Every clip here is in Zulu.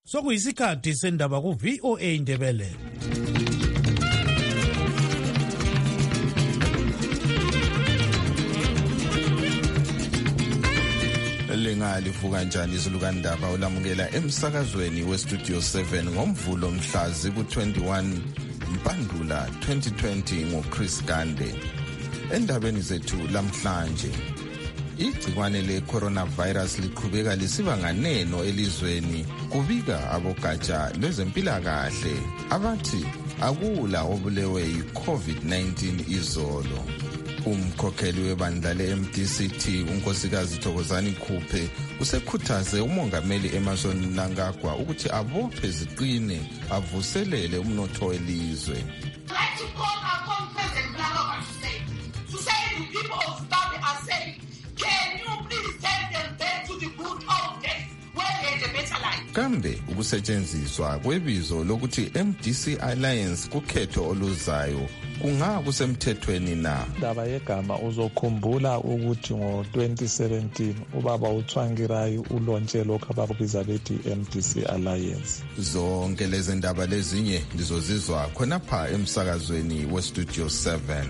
sokuyisikhathi sendaba ku-VOA Indebele. Lingalivuka njani izulukandaba ulamukela emsakazweni westudio 7 ngomvulo mhlazi ku-21 Mpandula 2020 ngoChris Gande. Endabeni zethu lamhlanje, igcikwane le-coronavirus liqhubeka lisiba nganeno elizweni, kubika abogatsha lwezempilakahle abathi akula obulewe yi-COVID-19 izolo. Umkhokheli webandla le-MDCT unkosikazi Thokozani Khuphe usekhuthaze umongameli Emmerson Mnangagwa ukuthi abophe ziqine avuselele umnotho welizwe. Kambe ukusetshenziswa kwebizo lokuthi MDC Alliance kukhetho oluzayo kungakusemthethweni na? Indaba yegama uzokhumbula ukuthi ngo-2017 ubaba uTsvangirai ulontshe lokhu abakubiza bethi MDC Alliance. Zonke lezi ndaba lezinye ndizozizwa khonapha emsakazweni westudio 7.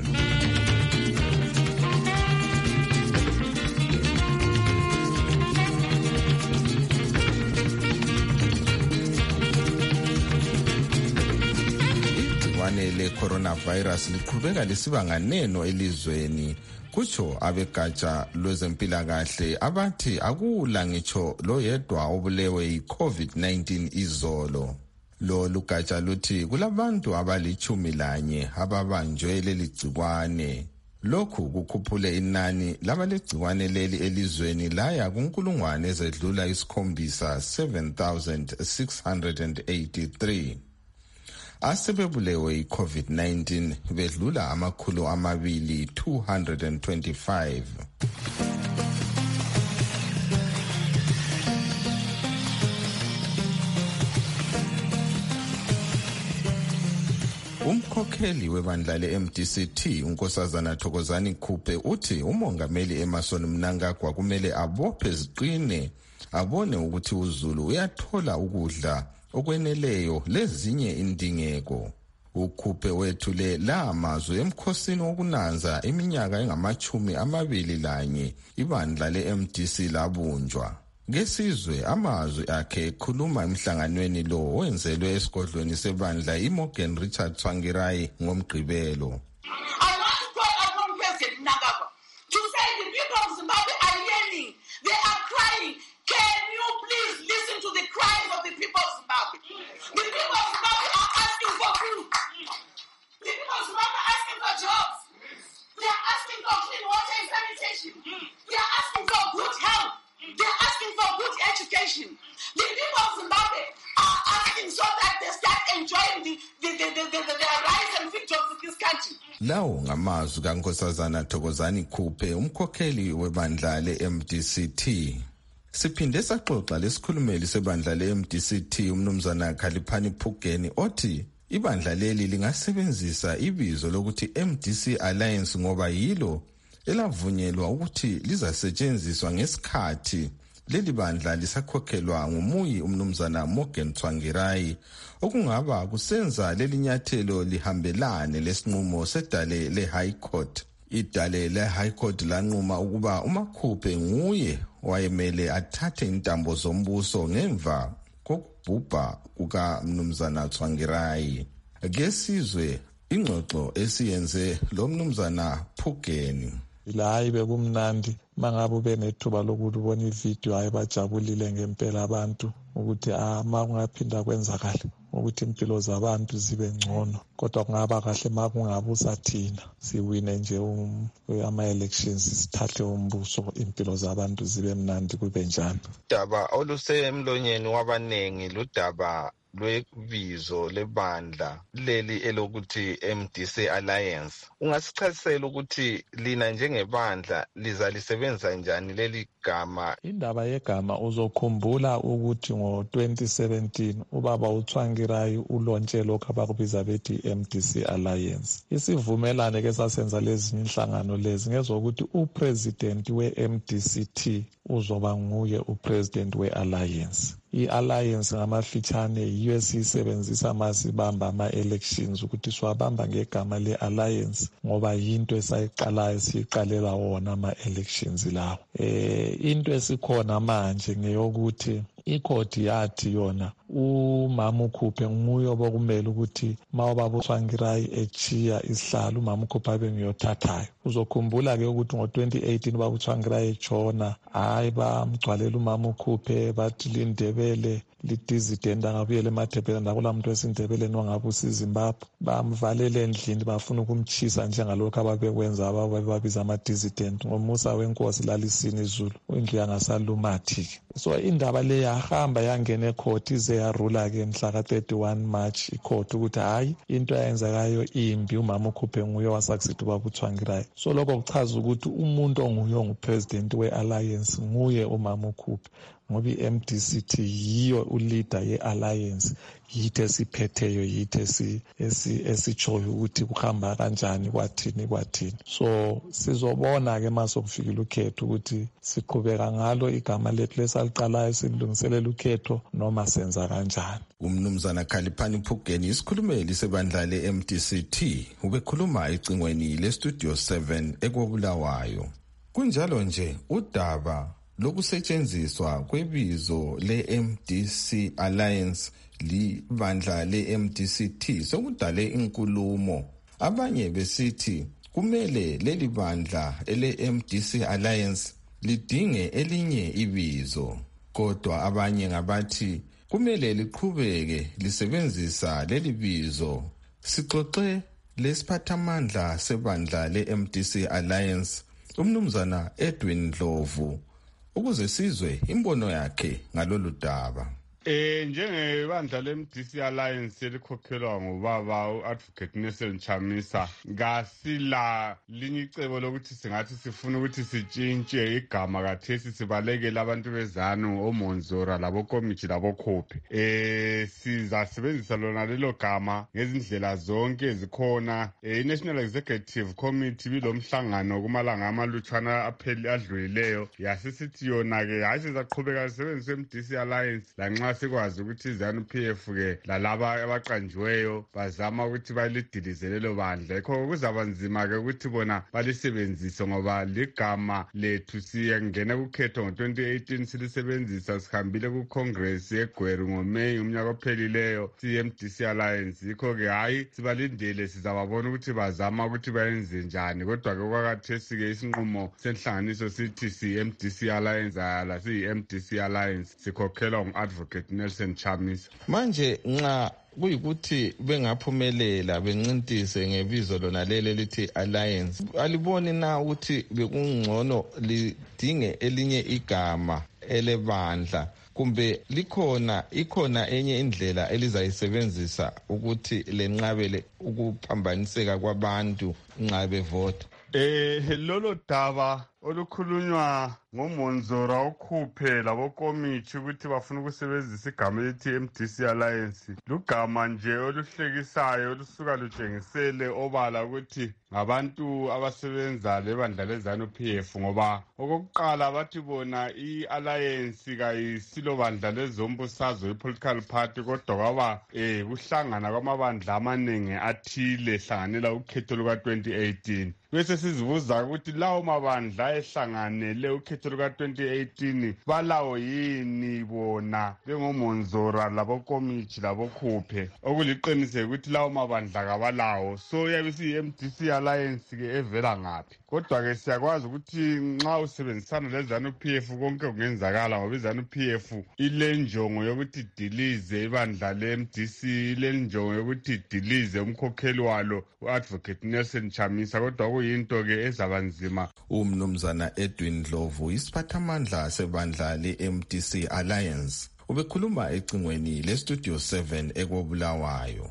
Le-coronavirus liqhubeka lisiba nganeno elizweni, kutsho abegatsha lwezempilakahle abathi akula ngitsho loyedwa obulewe yi-COVID-19 izolo. Lolu gatsha luthi kulabantu abali-11 ababanjwe leli gcikwane. Lokhu kukhuphule inani labalegcikwane leli elizweni laya kunkulungwane ezedlula 7,683. Asebebulewe yi-COVID-19 bedlula 225. Umkhokheli webandla le-MDCT unkosazana Thokozani Khuphe uthi umongameli Emmerson Mnangagwa kumele abophe ziqine abone ukuthi uZulu uyathola ukudla okweneleyo lezinye indingeko. Ukhuphe wethule la mazwi emkhosini wokunanza iminyaka engama-21 ibandla le-MDC labunjwa. Ngesizwe amazwi akhe ekhuluma emhlanganweni lo wenzelwe esigodlweni sebandla iMorgan Richard Tsvangirai ngomgqibelo. Lawo ngamazwi kankosazana Thokozani Khuphe, umkhokheli webandla le-MDCT. Siphinde saxoxa lesikhulumeli sebandla le-MDCT umnumzana Khaliphani Phugeni othi ibandla leli lingasebenzisa ibizo lokuthi MDC Alliance ngoba yilo elavunyelwa ukuthi lizasetshenziswa ngesikhathi leli bandla lisakhokhelwa ngumuyi umnumzana Morgan Tsvangirai, okungaba kusenza leli nyathelo lihambelane lesinqumo sedale le-High Court. Idale le-High Court lanquma ukuba uMakhuphe nguye wayemele athathe intambo zombuso ngemva kokubhubha kukamnumzana Tsvangirai. Ngesizwe ingxoxo esiyenze lo mnumzana Phugeni. Hayi bekumnandi mangabe benethuba lokuthi ubona ivideo hayi bajabulile ngempela abantu ukuthi makungaphinda kwenzakala ukuthi impilo zabantu zibe ngcono, kodwa kungaba kahle makungabusa thina siwine nje ama-elections sithathe umbuso impilo zabantu zibe mnandi kube njani. Udaba olusemlonyeni wabanengi ludaba lwebizo lebandla leli elokuthi MDC Alliance. Ungasichasela ukuthi lina njengebandla lizalisebenza njani leli gama? Indaba yegama uzokhumbula ukuthi ngo-2017 ubaba uTsvangirai ulontshe lokhu abakubiza bethi MDC Alliance. Isivumelane ke sasenza lezi inhlangano lezi ngezokuthi upresident we-MDCT uzoba nguye upresident we-alliance. I-alliance ngamafitshane yiyo esiyisebenzisa masibamba ama-elections ukuthi siwabamba ngegama le-alliance ngoba yinto esayiqalayo siyiqalela wona ama-elections lawo. Into esikhona manje ngeyokuthi ikhodi yathi yona umama ukhuphe nguye obekumele ukuthi mawubaba uTsvangirai echiya isihlalo umama ukhuphe abe ngiyothathayo. Uzokhumbula ke ukuthi ngo-2018 ubaba uTsvangirai etshona hayi bamgcwalela umama ukhuphe bathi lindebele lidizidenda ngabuyela eMathebele nakula muntu wesindebele nongabe usiZimbabwe bamvalela endlini bafuna ukumchisa njengalokho ababekwenza abababiza ama-dissident ngomusa wenkosi lalisini izulu indlu yangasalumathi. So indaba le yahamba yangena ecourt ize yarula-ke mhla ka-31 March icourt ukuthi hayi into ayenzekayo imbi umama ukhuphe nguye wasakusithi ubaba uTsvangirai. So lokho kuchaza ukuthi umuntu onguye ongupresident we-alliance nguye umama ukhuphe ngoba i-MDCT yiyo uleader ye-alliance yithi esiphetheyo yithi esitshoyo ukuthi kuhamba kanjani kwathini. So sizobona-ke masekufikile ukhetho ukuthi siqhubeka ngalo igama lethu lesaliqalayo silungiselela ukhetho noma senza kanjani. Umnumzana Khaliphani Phugeni isikhulumeli sebandla le-MDCT ubekhuluma ecingweni le-Studio 7 eKobulawayo. Kunjalo nje udaba lokusetshenziswa kwebizo le-MDC Alliance libandla le-MDCT sokudale inkulumo. Abanye besithi kumele leli bandla ele-MDC Alliance lidinge elinye ibizo, kodwa abanye ngabathi kumele liqhubeke lisebenzisa leli bizo. Sixoxe lesiphathamandla sebandla le-MDC Alliance umnumzana Edwin Ndlovu ukuze sizwe imbono yakhe ngalolu daba. Njengebandla le-MDC Alliance elikhokhelwa ngubaba u-Advocate Nelson Chamisa ngasila linye icebo lokuthi singathi sifuna ukuthi sitshintshe igama kathesi sibalekele abantu bezanu oMonzora labokomithi labokhophe. Sizasebenzisa lona lelo gama ngezindlela zonke ezikhona. I-National Executive Committee bilomhlangano kumalanga amalutshwana adlulileyo yasisithi yona-ke hayi sizaqhubeka sisebenzise MDC Alliance lanxa sikwazi ukuthi ZANU-PF ke lalaba abaqanjiweyo bazama ukuthi balidilize lelo bandla. Yikho kuzaba nzima ke ukuthi bona balisebenzise ngoba ligama lethu siyangena kukhetho ngo-2018 silisebenzisa sihambile ku-Congress eGweru ngoMeyi umnyaka ophelileyo siyi-MDC Alliance. Yikho ke hayi sibalindele sizababona ukuthi bazama ukuthi bayenze njani, kodwa ke kwakathesi ke isinqumo senhlanganiso sithi siyi-MDC Alliance ala siyi-MDC Alliance sikhokhelwa ngu-Advocate Nelson Chamisa. Manje nxa kuyikuthi bengaphumelela bencintise ngebizo lona lele lithi Alliance, aliboni na ukuthi bekungcono lidinge elinye igama elebandla kumbe ikhona enye indlela elizayisebenzisa ukuthi lenqabele ukuphambaniseka kwabantu nxa bevota? Lolo daba olukhulunywa ngoMonzora okhuphe labokomithi ukuthi bafuna ukusebenzisa igama elithi MDC Alliance lugama nje oluhlekisayo olusuka lutshengisele obala ukuthi ngabantu abasebenza lebandla leZANU-PF, ngoba okokuqala bathi bona i-Alliance kayisilo bandla lezombusazwe i-political party, kodwa kwaba kuhlangana kwamabandla amaningi athile hlanganela ukhetho luka-2018. Bese sizibuza ukuthi lawo mabandla ehlanganele ukhetho luka-2018 balawo yini bona bengoMonzora labokomithi labokhuphe, okuliqiniseko ukuthi lawo mabandla kabalawo. So yabe siyi-MDC Alliance ke evela ngaphi? Kodwa ke siyakwazi ukuthi nxa usebenzisana leZANU-PF konke kungenzakala, ngoba iZANU-PF ile njongo yokuthi idilize ibandla le-MDC, ile njongo yokuthi idilize umkhokheli walo u-Advocate Nelson Chamisa, kodwa kuyinto ke ezabanzima. Umnumzana Edwin Ndlovu isiphathamandla sebandla le-MDC Alliance ubekhuluma ecingweni le-Studio 7 eKobulawayo.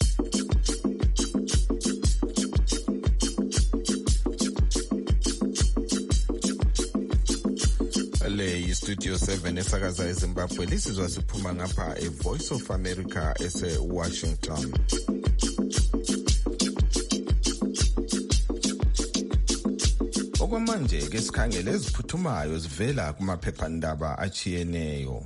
Le yi-Studio 7 esakaza eZimbabwe, lisizwa siphuma ngapha eVoice of America ese-Washington. Okwamanje ke sikhangele eziphuthumayo zivela kumaphephandaba achiyeneyo.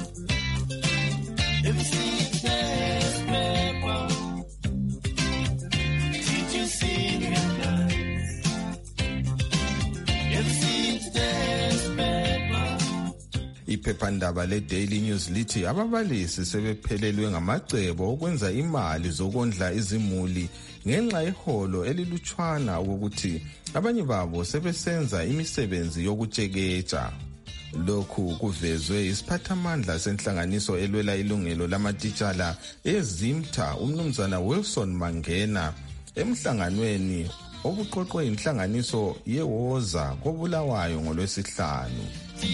Iphephandaba le-Daily News lithi ababalisi sebephelelwe ngamacebo okwenza imali zokondla izimuli ngenxa yeholo elilutshwana ukuthi abanye babo sebesenza imisebenzi yokutsheketsha. Lokhu kuvezwe isiphathamandla senhlanganiso elwela ilungelo lamatitshala eZimta umnumzana Wilson Mangena emhlanganweni obuqoqwe inhlanganiso yeWoza koBulawayo ngoLwesihlanu.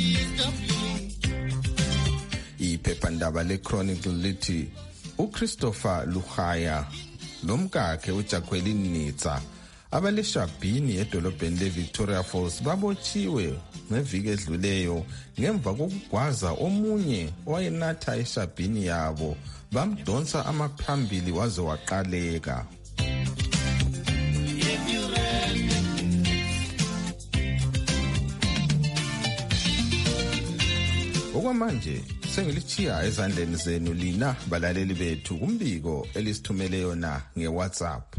Iphephandaba le-Chronicle lithi uChristopher Luhaya lomkakhe uJacqueline Nitsa abaleshabhini edolobheni leVictoria Falls babotshiwe ngeviki edluleyo ngemva kokugwaza omunye owayenatha eshabhini yabo bamdonsa amaphambili waze waqaleka. Okwamanje sengilichiya ezandleni zenu lina balaleli bethu kumbiko elisithumele yona ngeWhatsApp.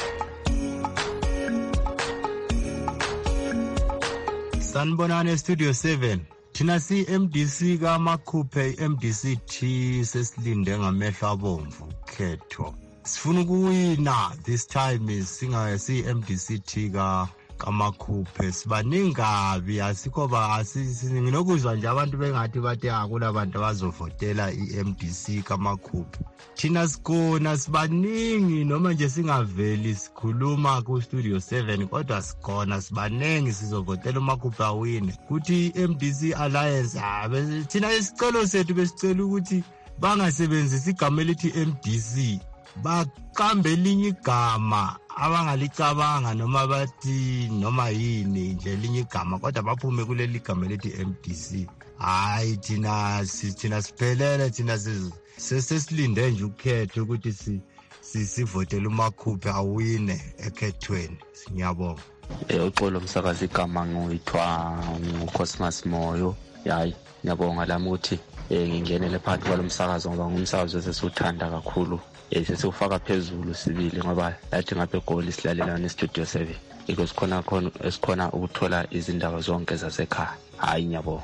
Sanibonani Studio 7. Thina si-MDC kaMakhuphe MDC-T sesilinde ngamehlo abomvu khetho. Sifuna ukuwina this time si-MDC-T kaMakhuphe sibaningi kabi asikho nginokuzwa nje abantu bengathi bathi akulabantu abazovotela iMDC kaMakhuphe. Thina sikhona sibaningi noma nje singaveli sikhuluma ku-Studio 7 kodwa sikhona sibaningi sizovotela uMakhuphe awine kuthi iMDC Alliance thina isicelo sethu besicela ukuthi bangasebenzisi igama elithi MDC baqambe elinye igama abangalicabanga noma bathi noma yini nje elinye igama kodwa baphume kuleli gama elithi MDC. Hayi thina siphelele thina sesilinde nje ukhetho ukuthi sivotele uMakhuphe awine ekhethweni. Ngiyabonga. Uxolo umsakazi igama ngiyithwa uCosmas Moyo. Hayi ngiyabonga lami ukuthi ngingenele phakathi kwalomsakazo ngoba ngumsakazo esesiwuthanda kakhulu. Sesiwufaka phezulu sibili ngoba lathi ngapha eGoli silalela neStudio 7 because esikhona ukuthola izindaba zonke zasekhaya. Hayi ngiyabonga.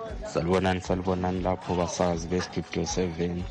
Salibonani lapho basazi beStudio 7.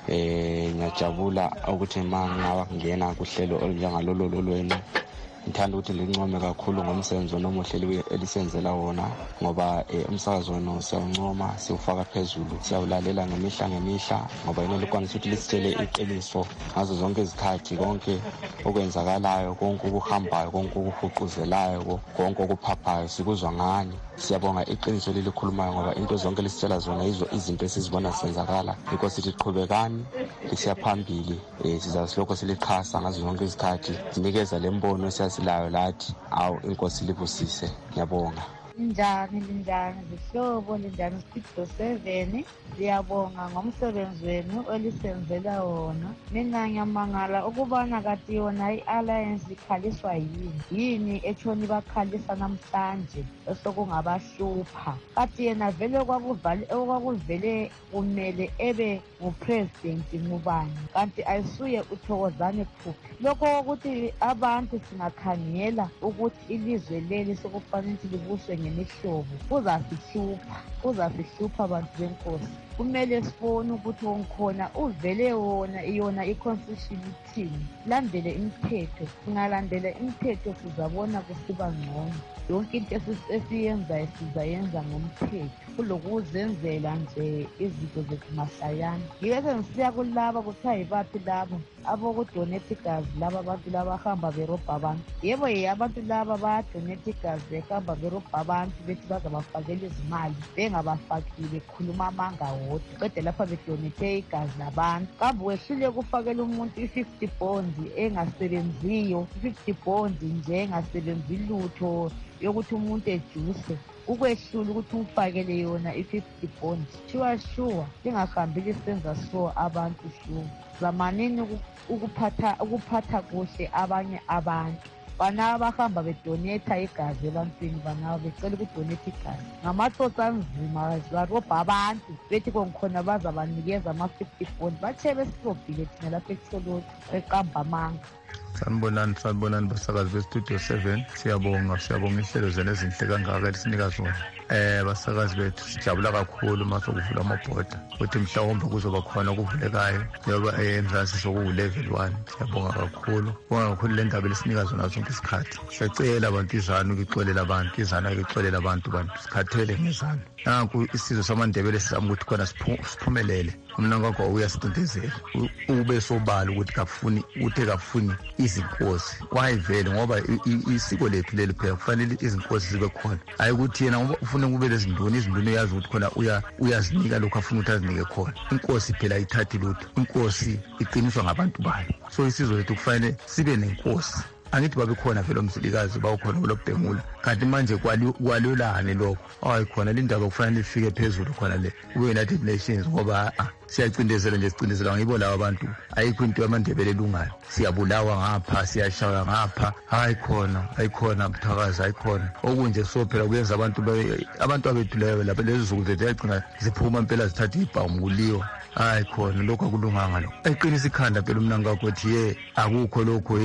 Ngiyajabula ukuthi mangaba ngena kuhlelo olunjengalolo lolweni. Ngithanda ukuthi lincome kakhulu ngomsebenzi nomuhle elisenzela wona ngoba umsakazo wona siyancoma siwufaka phezulu siyawulalela ngemihla ngoba yena likwanisa ukuthi lisitshele iqiniso ngazo zonke izikhathi konke okwenzakalayo konke okuhambayo konke okuhuquzelayo konke okuphaphayo sikuzwa ngani. Siyabonga iqiniso lelikhulumayo ngoba into zonke lisitshela zona izinto esizibona senzakala because sithi qhubekani lisiya phambili sizasilokho silichasa ngazo zonke izikhathi sinikeza lembono silayo lathi awu inkosi libusise. Ngiyabonga. Njani zihlobo linjani Studio 7 siyabonga ngomsebenzi wenu olisenzela wona. Mina ngiyamangala ukubana kati yona i-Alliance ikhaliswa yini etshoni bakhalisa namhlanje esokungabashupha kati yena vele okwakuvele kumele ebe ngupresident ngubani kanti ayisuye uThokozane Phuphe. Lokho ukuthi abantu singakhangela ukuthi ilizwe leli sokufanele libuswe ngemihlobo kuzasihlupha abantu benkosi. Kumele sifone ukuthi onkhona uvele yona i-constitution ithini. Landele imithetho. Singalandela imithetho sizabona kusiba ngcono. Yonke into esiyenzayo sizayenza ngomthetho kulokuzenzela nje izinto zethu mahlayana. Ngike ngisiya kulaba kuthiwa yibaphi labo abokudonate igazi laba abantu laba bahamba berobha abantu. Yebo abantu laba bayadonate igazi behamba berobha abantu bethi bazabafakela izimali bengabafakile khuluma amanga wodwa kodwa lapha bedonate igazi labantu. Kambe wehlule ukufakela umuntu i-50 bond engasebenziyo 50 bond nje engasebenzi lutho yokuthi umuntu ejuse ukwehlula ukuthi umfakele yona i-50 bond. Sure singahambi senza so abantu sure zamanini ukuphatha kuhle abanye abantu banabo bahamba bedonetha igazi ebantwini, banabo becela ukudonetha igazi. Ngamatsotsi anzima barobha abantu bethi kongikhona bazabanikeza ama-50 phone. Bathe besirobhile thina lapha eTsoloti eQambamanga. Sanibonani basakazi bestudio 7. Siyabonga ihlelo zenu ezinhle kangaka elisinika zona. Basakazi bethu sijabula kakhulu uma sokuvula amabhoda ukuthi mhlawumbe kuzoba khona okuvulekayo njengoba eMzansi sokuwu-level 1. Siyabonga kakhulu. Bonga kakhulu le ndaba elisinika zona zonke isikhathi. Siyacela abantu izanu ukuxolela abantu, izana ukuxolela abantu sikhathele ngezanu. Nanku isizwe samaNdebele sizama ukuthi khona siphumelele. Umnakwakho uyasicindezela ube sobala ukuthi kafuni izinkosi. Kwayivele ngoba isiko lethu leli phela kufanele izinkosi zibe khona. Hayi ukuthi yena ngoba ufuna kube izinduna uyazi ukuthi khona uyazinika lokho afuna ukuthi azinike khona. Inkosi phela ayithathi lutho. Inkosi iqiniswa ngabantu bayo. So isizwe lethu kufanele sibe nenkosi. Angithi babe khona vele umzilikazi bawukhona kulobhengula. Kanti manje kwalolane lokho. Hayi khona le ndaba kufanele ifike phezulu khona le United Nations ngoba siyacindezela nje sicindezela ngibo laba abantu. Ayikho into yamaNdebele elungayo. Siyabulawa ngapha, siyashaya ngapha. Hayi khona Mthakazi, hayi khona. Okunje so phela kuyenza abantu abethu leyo lapha lezi zuku zethu yagcina ziphuma impela zithatha ibhamu kuliwa. Hayi khona lokho akulunganga lokho. Eqinisa ikhanda phela umnakwakho ukuthi akukho lokho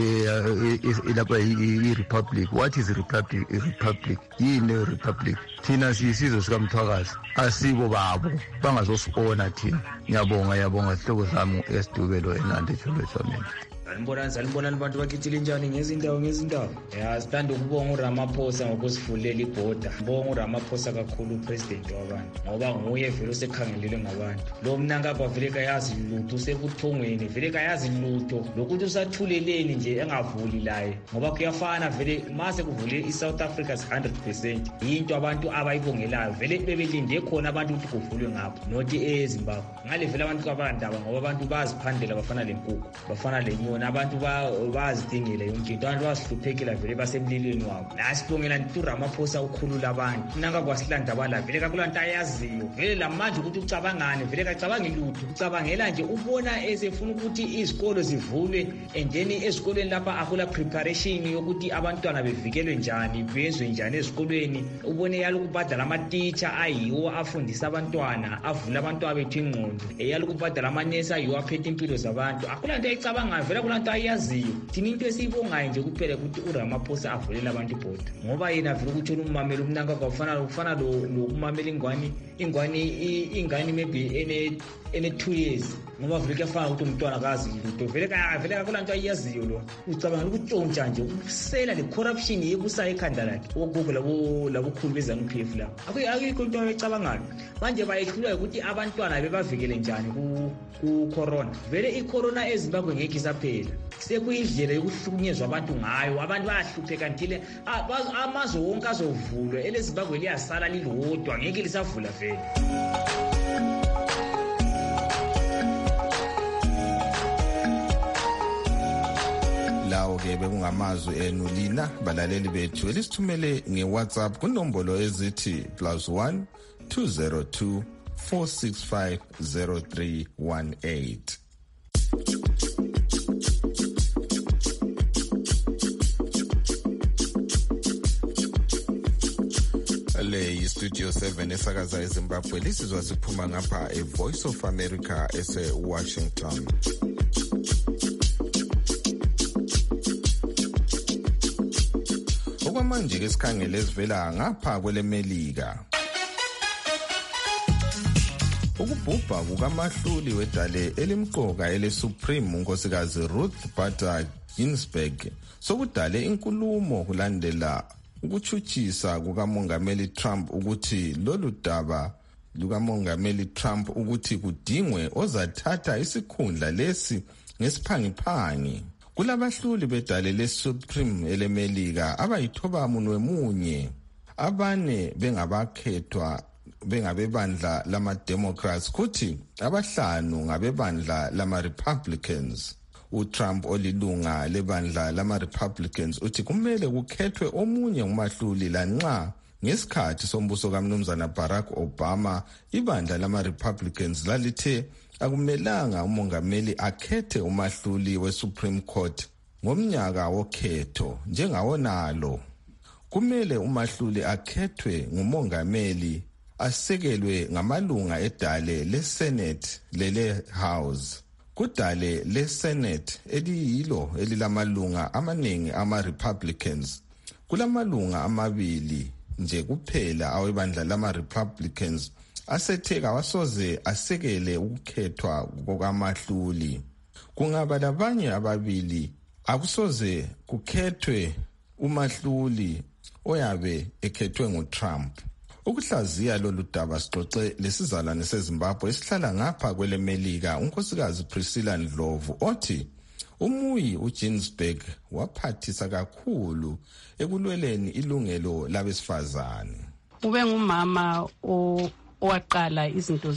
lapha i-Republic. What is i-Republic? Yini i-Republic? Thina siyisizwe sikaMthwakazi, asibo babo bangazosibona thina. Ngiyabonga sihloko sami esidubelo eNandi eJolweni. Sanibonani abantu bakhithile njani ngezindawo. Sithanda ukubonga uRamaphosa ngokusivulela ibhoda. Ngibonga uRamaphosa kakhulu upresident wabantu ngoba nguye vele osekhangelelwe ngabantu. Lo mnankakho vele kayazi lutho usekuthongweni, vele kayazi lutho lokuthi usathuleleni nje engavuli laye ngoba kuyafana vele mase kuvule iSouth Africa 100% into abantu abayibongelayo vele bebelinde khona abantu ukuthi kuvulwe ngapho not eZimbabwe. Ngale vele abantu kabandaba ngoba abantu baziphandela bafana lenkukhu, bafana lenyoni. Abantu bazidingela yonke into, abantu basihluphekela vele basemlilweni wabo. La sibongela nti uRamaphosa ukhulula abantu. Nanga kwasilanda bala vele kakulanto ayaziyo. Vele lamanje ukuthi ucabangane vele kacabangi lutho. Ucabangela nje ubona esefuna ukuthi izikolo zivulwe and then ezikolweni lapha akula preparation yokuthi abantwana bevikelwe njani, bezwe njani ezikolweni. Ubone yalukubhadala ama-teacher ayiwo afundisa abantwana, avula abantwana bethu ingqondo. Yalukubhadala amanesi ayiwo aphethe impilo zabantu. Akulanto ayicabangayo vele kulanto ayaziyo. Thina into esiyibongayo nje kuphela ukuthi uRamaphosa avulela abantu ibhoda ngoba yena vele ukuthi umamela umnankakho ufana lokumamela ingane maybe ene 2 years ngoba vele kuyafana ukuthi umntwana akazi lutho vele kakulanto ayaziyo lo. Ucabanga ukutshontsha nje ukusela le corruption yebusayo ekhanda lakhe ogogo labukhulu beZANU-PF la. Akuyikho into ayicabangayo. Manje bayehlulwa ukuthi abantwana bebavikele njani ku corona. Vele icorona eZimbabwe ngeke isaphela. Sekuyindlela yokuhlukunyezwa abantu ngayo. Abantu bayahlupheka ntile amazwe wonke azovulwa eleZimbabwe liyasala lilodwa ngeke lisavula vele. Lawo-ke bekungamazwi enu lina balaleli bethu elisithumele nge-WhatsApp kunombolo ezithi +1 202 465 0318. Le iStudio 7 esakaza eZimbabwe lisizwa siphuma ngapha eVoice of America ese-Washington. Okwamanje ke sikhangele esivela ngapha kwelemelika. Ukubhubha kukamahluli wedale elimqoka eleSupreme unkosikazi Ruth Bader Ginsburg sokudale inkulumo kulandela ukuchutshisa kukamongameli Trump ukuthi lolu daba lukamongameli Trump ukuthi kudingwe ozathatha isikhundla lesi ngesiphangiphangi. Kulabahluli bedale leSupreme elemelika abayithoba munwe abane bengabakhethwa bengabebandla lama-Democrats kuthi abahlanu ngabebandla lama-Republicans. uTrump olilunga lebandla lama-Republicans uthi kumele kukhethwe omunye umahluli lanxa ngesikhathi sombuso kaMnumzana Barack Obama ibandla lama-Republicans lalithe akumelanga umongameli akhethe umahluli weSupreme Court ngomnyaka wokhetho njengawonalo. Kumele uMahluli akhethwe ngumongameli asekelwe ngamalunga edale leSenate lele House. Kudale leSenate eliyilo elilamalunga amaningi ama-Republicans, kulamalunga amabili nje kuphela awebandla lama-Republicans asetheka wasoze asekele ukukhethwa kokaMahluli. Kungaba labanye ababili akusoze kukhethwe uMahluli oyabe ekhethwe nguTrump. Ukuhlaziya lolu daba sixoxe lesizalwane seZimbabwe esihlala ngapha kwelemelika unkosikazi Priscilla Ndlovu othi umuyi uGinsberg waphathisa kakhulu ekulweleni ilungelo labesifazane. Ube ngumama owaqala izinto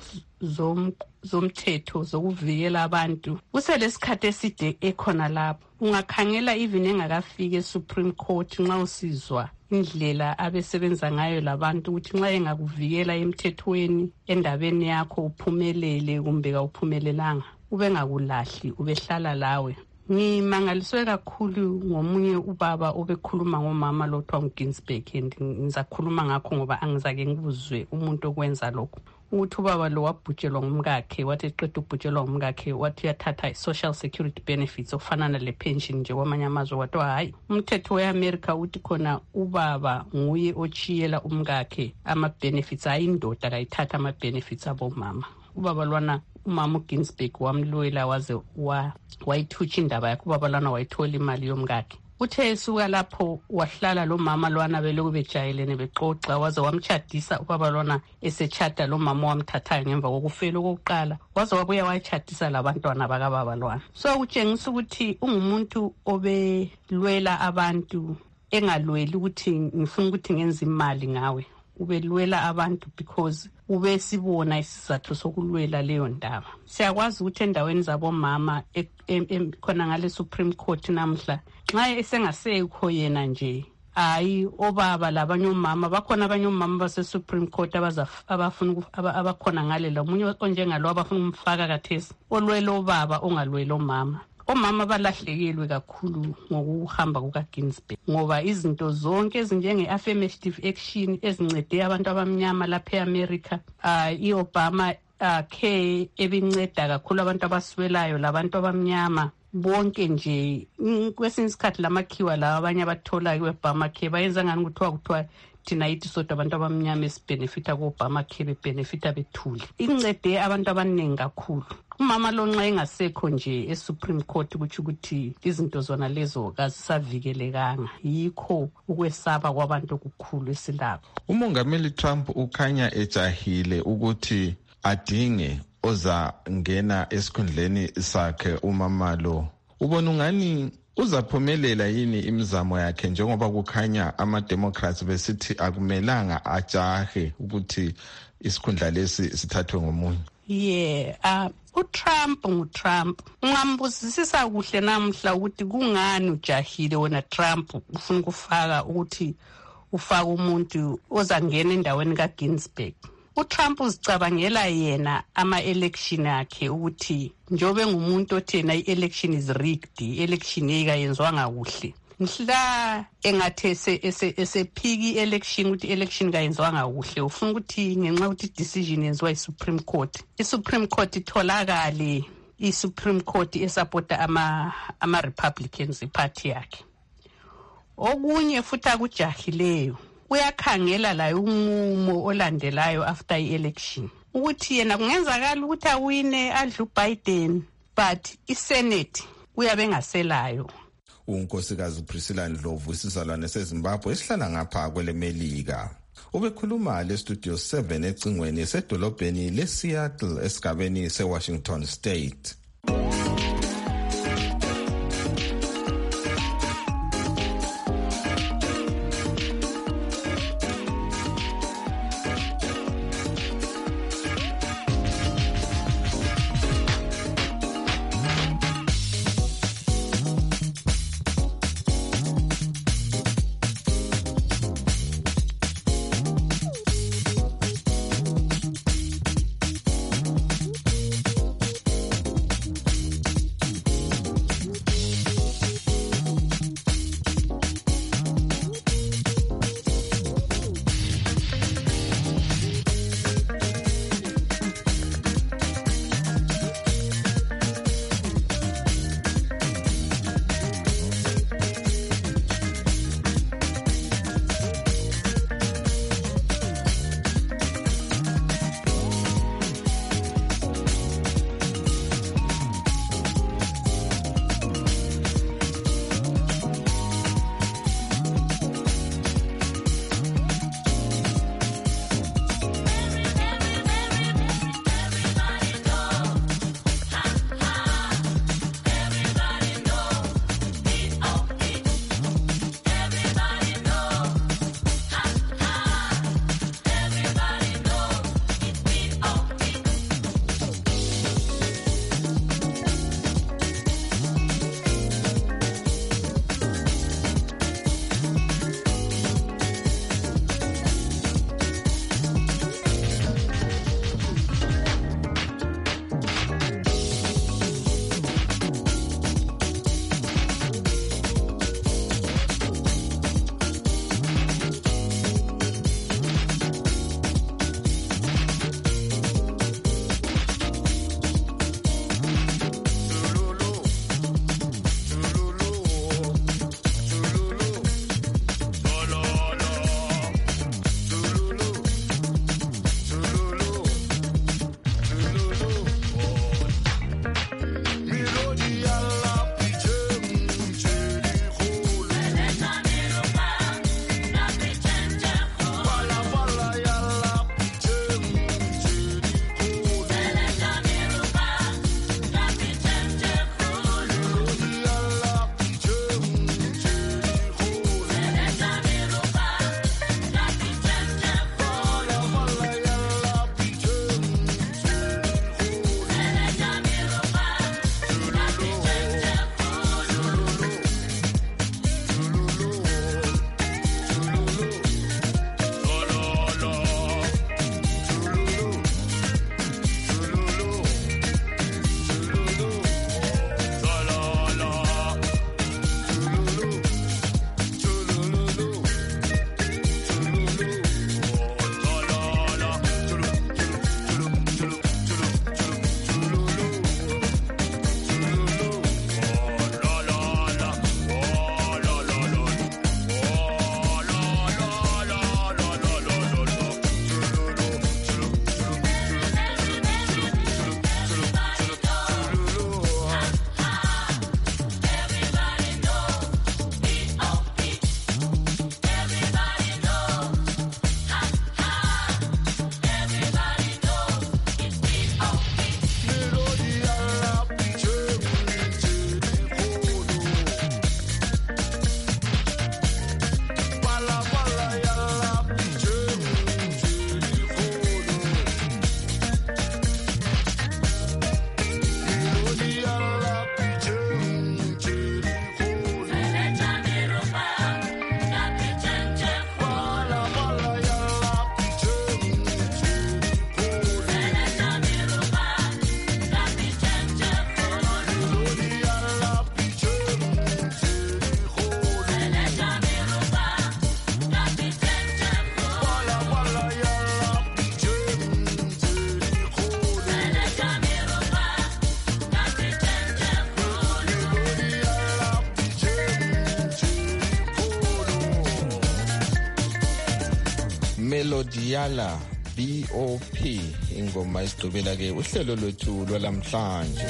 zomthetho zokuvikela abantu uselesikhathi eside ekhona lapho. Ungakhangela even engakafika eSupreme Court nxa usizwa indlela abesebenza ngayo labantu ukuthi nxa engakuvikela emthethweni endabeni yakho uphumelele kumbe kawuphumelelanga ube ngakulahli ubehlala lawe. Ngimangaliswe kakhulu ngomunye ubaba obekhuluma ngomama lothiwa nguGinsberg and ngizakhuluma ngakho ngoba angizake ngibuzwe umuntu okwenza lokho. Ukuthi ubaba lo wabhujelwa ngumkakhe wathi eqeda ukubhujelwa ngumkakhe wathi uyathatha i-social security benefits okufana nale pension nje kwamanye amazwe wathi hayi umthetho weAmerica uthi khona ubaba nguye ochiyela umkakhe ama-benefits hayi indoda kayithatha ama-benefits abomama. Ubaba lwana umama uGinsberg wamlwela waze wayithutsha indaba yakhe. Ubaba lwana wayithola imali yomkakhe. Uthe esuka lapho wahlala lo mama lwana beloku bejayelene bexoxa waze wamchadisa ubaba lwana esechata lo mama wamthathayo ngemva kokufela okokuqala waze wabuya wayechadisa labantwana bakababa lwana. So kutshengisa ukuthi ungumuntu obelwela abantu engalweli ukuthi ngifuna ukuthi ngenza imali ngawe. Ubelwela abantu because ubesibona isizathu sokulwela leyo ndaba. Siyakwazi ukuthi endaweni zabomama khona ngale Supreme Court namhla nxa esengasekho yena nje hayi obaba labanye omama bakhona abanye omama base Supreme Court abafuna abakhona ngale la munye onjengalo abafuna umfaka kathesi olwela obaba ongalwela omama. Omama balahlekelwe kakhulu ngokuhamba kukaGinsberg ngoba izinto zonke ezinjenge-affirmative action ezincede abantu abamnyama lapha eAmerica i-Obama care ebinceda kakhulu abantu abaswelayo labantu abamnyama bonke nje. Kwesinye isikhathi lamakhiwa lawa abanye abatholayo kwe-Obama care bayenza ngani kuthiwa thina yithi sodwa abantu abamnyama esibenefita ku-Obama care bebenefita bethule. Incede abantu abaningi kakhulu. Umama lo nxa engasekho nje eSupreme Court kuthi ukuthi izinto zona lezo kazisavikelekanga. Yikho ukwesaba kwabantu okukhulu esilapho. Umongameli Trump ukhanya ejahile ukuthi adinge oza ngena esikhundleni sakhe umama lo. Ubona ungani uzaphumelela yini imizamo yakhe njengoba kukhanya ama-Democrats besithi akumelanga ajahe ukuthi isikhundla lesi sithathwe ngomunye? uTrump nguTrump. Ungambuzisisa kuhle namhla ukuthi kungani ujahile wena Trump ufuna ukufaka ukuthi ufaka umuntu ozangena endaweni kaGinsberg. uTrump uzicabangela yena ama-election akhe ukuthi njobe ngumuntu othena i-election is rigged, i-election eyikayenzwanga kuhle. Mhla engathi esephiki i-election ukuthi i-election kayenzwanga kuhle ufuna ukuthi ngenxa ukuthi i-decision yenziwa i-Supreme Court. I-Supreme Court itholakale i-Supreme Court esupporta ama-Republicans iparty yakhe. Okunye futhi akujahileyo uyakhangela la umumo olandelayo after i-election ukuthi yena kungenzakala ukuthi awine adle uBiden but i-Senate uyabe engaselayo. Unkosikazi Priscilla Ndlovu isizalwane seZimbabwe esihlala ngapha kwelemelika ubekhuluma leStudio 7 ecingweni esedolobheni leSeattle esigabeni seWashington State. Lodiala BOP ingoma isigqibela ke uhlelo lwethu lwalamhlanje.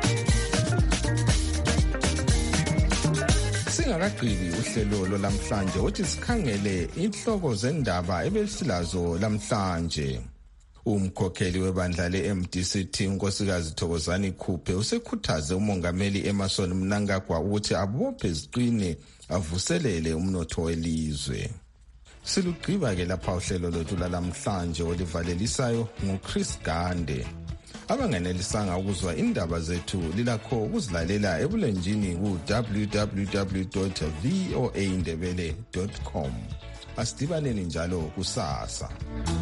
Singakagqibi uhlelo lwalamhlanje uthi sikhangele inhloko zendaba ebesilazo lamhlanje. Umkhokheli webandla le-MDCT unkosikazi Thokozani Khuphe usekhuthaze umongameli Emmerson Mnangagwa ukuthi abophe ziqine avuselele umnotho welizwe. Silugqiba ke lapha uhlelo lwethu lalamhlanje olivalelisayo nguChris Gande. Abangenelisanga ukuzwa indaba zethu lilakho ukuzilalela ebulenjini ku www.voaindebele.com. Asidibaneni njalo kusasa.